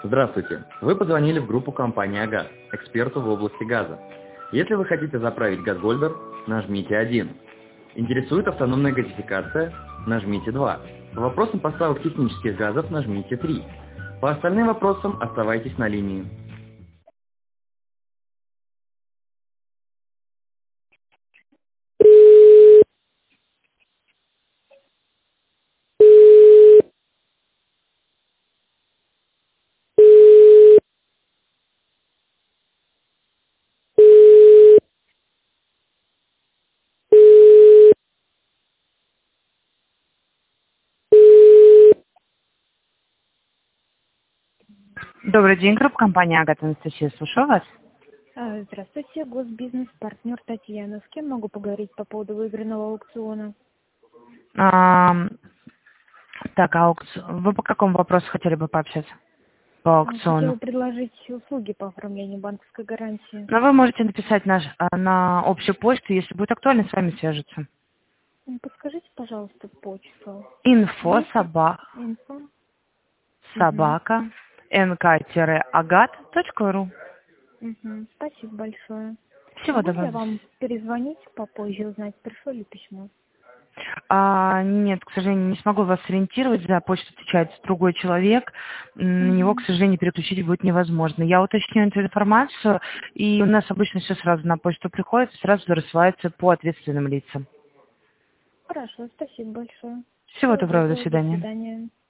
Здравствуйте! Вы позвонили в группу компании «Агат», эксперту в области газа. Если вы хотите заправить газгольдер, нажмите 1. Интересует автономная газификация? Нажмите 2. По вопросам поставок технических газов нажмите 3. По остальным вопросам оставайтесь на линии. Добрый день, группа компания «Агат», Анастасия, слушаю вас. Здравствуйте, госбизнес-партнер Татьяна. С кем могу поговорить по поводу выигранного аукциона? Вы по какому вопросу хотели бы пообщаться? По аукциону. Хотела предложить услуги по оформлению банковской гарантии. Но вы можете написать на общую почту, если будет актуально, с вами свяжутся. Подскажите, пожалуйста, почту. Info Инфо. собака nk-agat.ru. Спасибо большое. Всего Могу доброго. я вам перезвонить попозже, узнать, пришло ли письмо? Нет, к сожалению, не смогу вас сориентировать, за почту отвечает другой человек, на него, к сожалению, переключить будет невозможно. Я уточню эту информацию, и у нас обычно все сразу на почту приходит, сразу рассылается по ответственным лицам. Хорошо, спасибо большое. Всего доброго, до свидания. До свидания.